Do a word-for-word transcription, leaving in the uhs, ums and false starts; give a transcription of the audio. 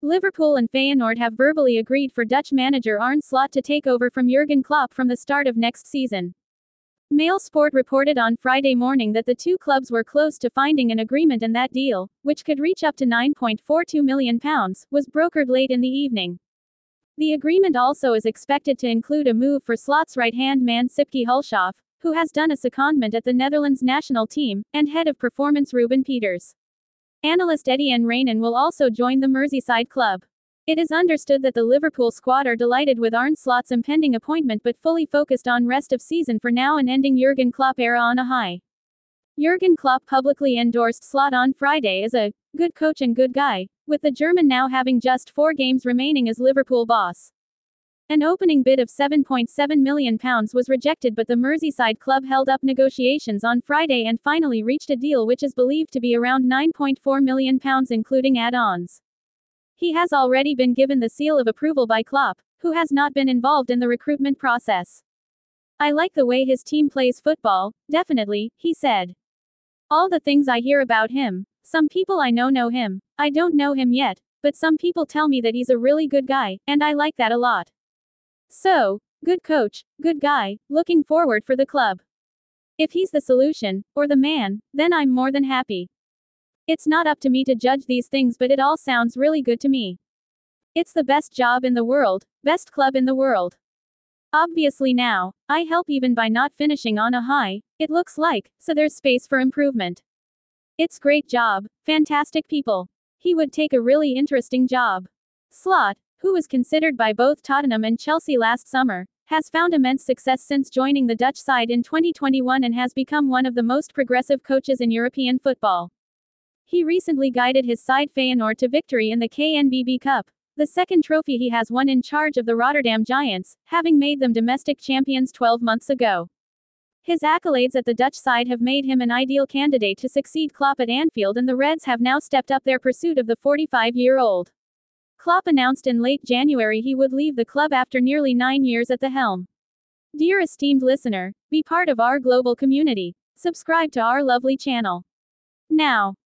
Liverpool and Feyenoord have verbally agreed for Dutch manager Arne Slot to take over from Jurgen Klopp from the start of next season. Mail Sport reported on Friday morning that the two clubs were close to finding an agreement, and that deal, which could reach up to nine point four two million pounds, was brokered late in the evening. The agreement also is expected to include a move for Slot's right-hand man Sipke Hulshoff, who has done a secondment at the Netherlands national team, and head of performance Ruben Peters. Analyst Etienne Reynan will also join the Merseyside club. It is understood that the Liverpool squad are delighted with Arne Slot's impending appointment, but fully focused on rest of season for now and ending Jurgen Klopp era on a high. Jurgen Klopp publicly endorsed Slot on Friday as a good coach and good guy, with the German now having just four games remaining as Liverpool boss. An opening bid of seven point seven million pounds was rejected, but the Merseyside club held up negotiations on Friday and finally reached a deal which is believed to be around nine point four million pounds including add-ons. He has already been given the seal of approval by Klopp, who has not been involved in the recruitment process. "I like the way his team plays football, definitely," he said. "All the things I hear about him, some people I know know him, I don't know him yet, but some people tell me that he's a really good guy, and I like that a lot. So, good coach, good guy, looking forward for the club. If he's the solution, or the man, then I'm more than happy. It's not up to me to judge these things, but it all sounds really good to me. It's the best job in the world, best club in the world. Obviously now, I help even by not finishing on a high, it looks like, so there's space for improvement. It's great job, fantastic people. He would take a really interesting job." Slot, who was considered by both Tottenham and Chelsea last summer, has found immense success since joining the Dutch side in twenty twenty-one and has become one of the most progressive coaches in European football. He recently guided his side Feyenoord to victory in the K N V B Cup, the second trophy he has won in charge of the Rotterdam Giants, having made them domestic champions twelve months ago. His accolades at the Dutch side have made him an ideal candidate to succeed Klopp at Anfield, and the Reds have now stepped up their pursuit of the forty-five-year-old. Klopp announced in late January he would leave the club after nearly nine years at the helm. Dear esteemed listener, be part of our global community. Subscribe to our lovely channel now.